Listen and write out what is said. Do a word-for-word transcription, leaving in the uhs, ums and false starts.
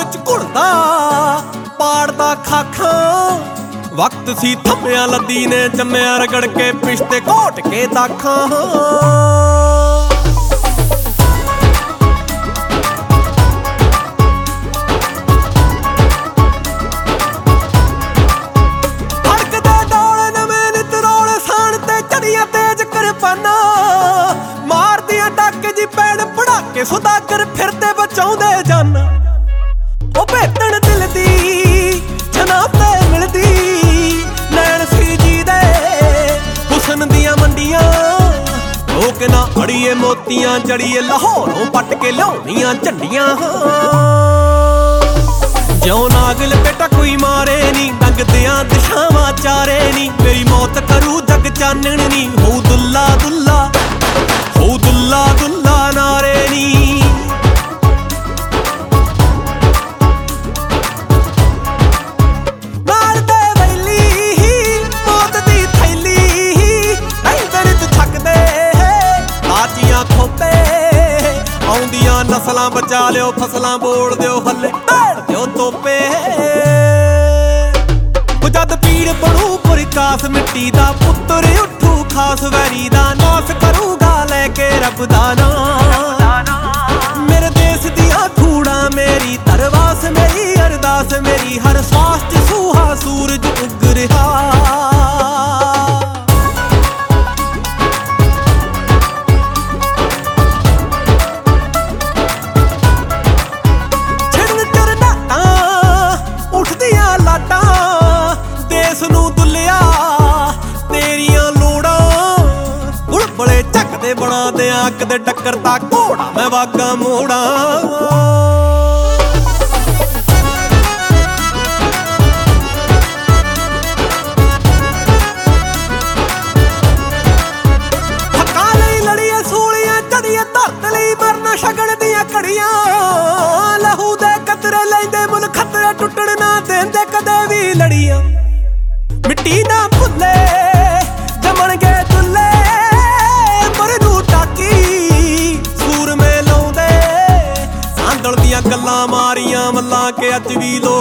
ਚ ਘੁਲਦਾ ਪਾੜਦਾ ਖਾਖਾਂ। ਵਕਤ ਸੀ ਥੰਮਿਆ ਲੱਦੀ ਨੇ ਜੰਮਿਆ ਰਗੜ ਕੇ ਪਿਸ਼ਤੇ ਘੋਟ ਕੇ ਦਾਖਾਂ। ਹੜਕਦੇ ਡੋਲੇ ਨਵੇਂ ਨਿਤ ਰੋਲੇ ਸਾਣ ਤੇ ਚੜੀਆਂ ਤੇਜ ਕਿਰਪਾਨਾਂ। ਮਾਰਦੀਆਂ ਡੱਕ ਜੀ ਪੈਣ ਪੜਾਕੇ ਸੁਦਾਗਰ ਫਿਰਦੇ ਬਚਾਉਂਦੇ ਜਾਨ। ਉਹ ਭੇਤਣ ਦਿਲ ਦੀ ਜਨਾਬ ਤੇ ਮਿਲਦੀ ਨੈਣ ਸੀ ਜੀ ਦੇ ਹੁਸਨ ਦੀਆਂ ਮੰਡੀਆਂ। ਲੋਕ ਨਾ ਅੜੀਏ ਮੋਤੀਆਂ ਜੜੀਏ ਲਾਹੌਰੋਂ ਪੱਟ ਕੇ ਲਿਆਉਂਦੀਆਂ ਝੰਡੀਆਂ। ਜਿਉਂ ਨਾਗਲ ਬੇਟਾ ਕੋਈ ਮਾਰੇ ਨੀ ਡੰਗਦਿਆਂ ਦਿਸ਼ਾਵਾਂ ਚਾਰੇ ਨੀ। ਮੇਰੀ ਮੌਤ ਕਰੂ ਜਗ ਚਾਨਣ ਨੀ ਹੋ ਦੁੱਲਾ ਦੁੱਲਾ ਹੋ ਦੁੱਲਾ ਦੁੱਲਾ ਨਾਰੇ ਨੀ। ਨਾਲ ਦੇ ਵੈਲੀ ਮੌਤ ਦੀ ਥੈਲੀ ਰਹਿੰਦੇ ਨਿਤ ਥੱਕਦੇ ਲਾਚੀਆਂ ਖੋਪੇ। ਆਉਂਦੀਆਂ ਨਸਲਾਂ ਬਚਾ ਲਿਓ ਫਸਲਾਂ ਬੋਲ ਦਿਓ ਹੱਲੇ ਢਾੜ ਦਿਓ ਤੋਪੇ। ਜਦ ਪੀੜ ਬਣੂ ਪ੍ਰਕਾਸ਼ ਮਿੱਟੀ ਦਾ ਪੁੱਤਰ ਉੱਠੂ ਖਾਸ ਵੈਰੀ ਦਾ ਨਾਸ ਕਰੂਗਾ ਲੈ ਕੇ ਰੱਬ ਦਾ ਨਾਂ। ਮੇਰੇ ਦੇਸ਼ ਦੀਆਂ ਧੂੜਾਂ ਮੇਰੀ ਧਰਵਾਸ ਮੇਰੀ ਅਰਦਾਸ ਮੇਰੀ ਹਰ ਸਾਸ ਚ ਸੂਹਾ ਸੂਰਜ ਉੱਗ ਰਿਹਾ। ਛਿੜਨ ਚਰਨਾਟਾਂ ਉੱਠਦੀਆਂ ਲਾਟਾਂ ਦੇਸ ਨੂੰ ਦੁੱਲਿਆ ਤੇਰੀਆਂ ਲੋੜਾਂ। ਬੁਲਬੁਲੇ ਝੱਕਦੇ ਬਣਾ ਦਿਆਂ ਕਦੇ ਟੱਕਰ ਤਾਂ ਘੋੜਾ ਮੈਂ ਵਾਗਾ ਮੋੜਾਂ। ਹੱਕਾਂ ਲਈ ਲੜੀਏ ਸੂਲੀਆਂ ਚੜੀਏ ਧਰਤ ਲਈ ਮਰਨ ਸ਼ਗਨ ਦੀਆਂ ਘੜੀਆਂ। ਲਹੂ ਦੇ ਕਤਰੇ ਲੈਂਦੇ ਮੁੱਲ ਖਤਰੇ ਟੁੱਟਣ ਨਾ ਦੇਂਦੇ ਕਦੇ ਵੀ ਲੜੀਆਂ। ਮਿੱਟੀ ਨਾ ਭੁੱਲੇ ਜਮਣਗੇ ਦੁੱਲੇ ਮਰਨੂ ਟਾਕੀ ਸੂਰਮੇ ਲਾਉਂਦੇ। ਸਾਂਦਲ ਦੀਆਂ ਗੱਲਾਂ ਮਾਰੀਆਂ ਮੱਲਾਂ ਕੇ ਅੱਜ ਵੀ ਲੋਕ